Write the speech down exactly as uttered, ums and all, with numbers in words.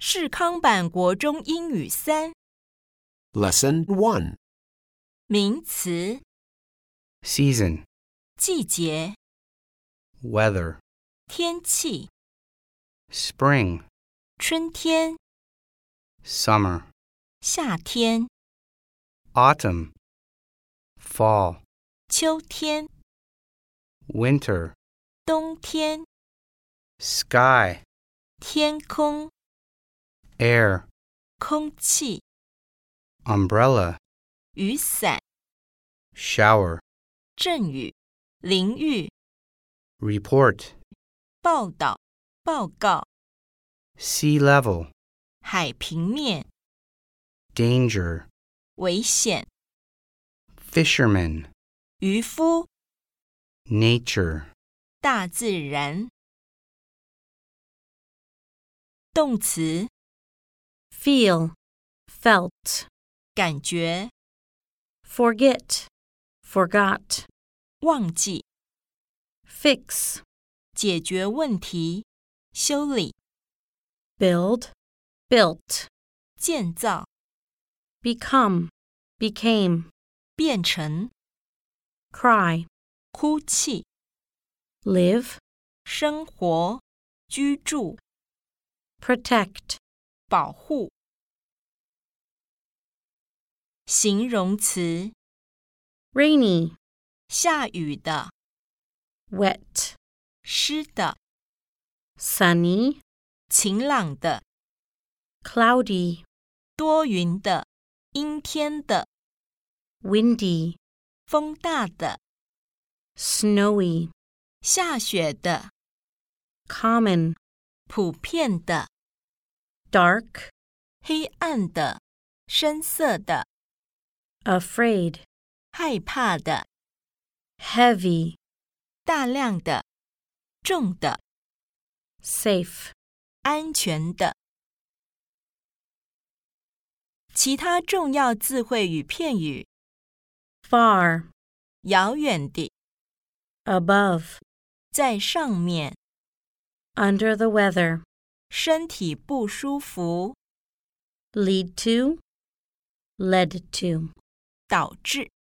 世康版国中英语三 Lesson one. 名词 Season, 季节 weather, 天气 spring, 春天 summer, 夏天 autumn, fall, 秋天 winter, 冬天 sky, 天空 air, 空气 umbrella, 雨伞 shower, 阵雨淋浴 report, 报道报告 sea level, 海平面 danger, 危险 fisherman, 渔夫 nature, 大自然动词 feel, felt, 感觉 forget, forgot, 忘记 fix, 解决问题修理 build, built, 建造 become, became, 变成 cry, 哭泣 live, 生活居住 protect, 保护形容词 rainy, 下雨的 wet, 湿的 sunny, 晴朗的 cloudy, 多云的阴天的 windy, 风大的 snowy, 下雪的 common, 普遍的 dark, 黑暗的深色的 afraid, 害怕的 heavy, 大量的重的 safe. 安全的其他重要字汇与片语 far, 遥远地 above, 在上面 under the weather, 身体不舒服 lead to, led to. 导致